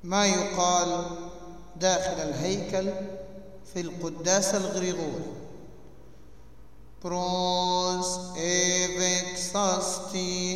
ما يقال داخل الهيكل في القداس الغريغوري: بروس إيفكساستي